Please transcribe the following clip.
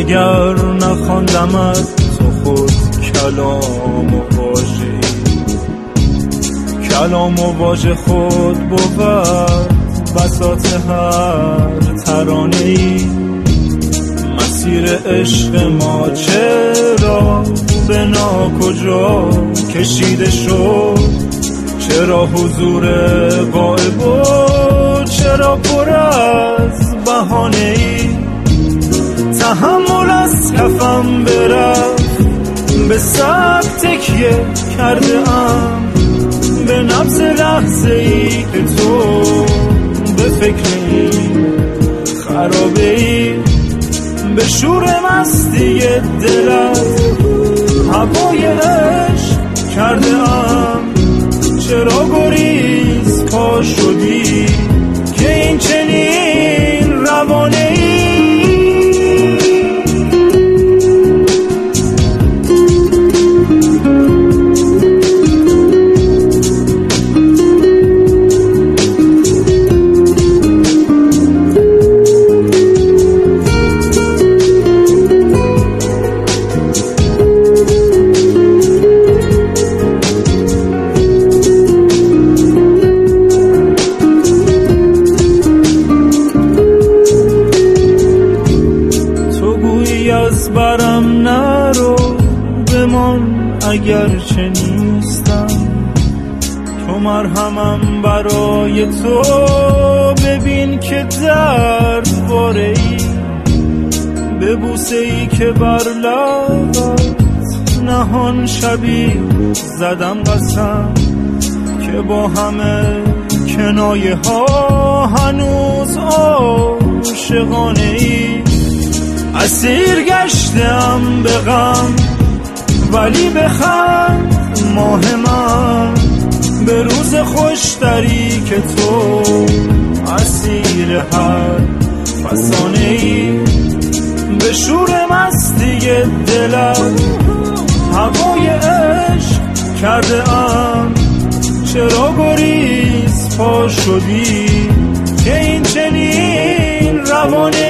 اگر نخواندمت تو خود کلام و واژه‌ای، کلام و واژه خود بود بساط هر ترانه‌ای. مسیر عشق ما چرا به ناکجا کشیده شد؟ چرا حضور غائب و چرا پر از بهانه‌ای؟ تحمل از کفم برفت، به سب تکیه کرده ام، به نبض لحظه‌ای که تو به فکر این خرابه‌ای. به شور مستی دلت هوای عشق کرده ام، چرا گریز پا شدی که این چنین روانه‌ای؟ از برم نرو بمان اگر چه نیستم، تو مرهمم برای تو، ببین که درد باره ای. به بوسه ای که بر لبت نهان شبی زدم قسم، که با همه کنایه ها هنوز عاشقانه ای. اسیر گشتم به غم ولی بخند ماه من، به روز خوشتری که تو اسیر هر فسانه ای. به شور مستی دلم هوای عشق کرده ام، چرا گریز پا شدی که این چنین روانه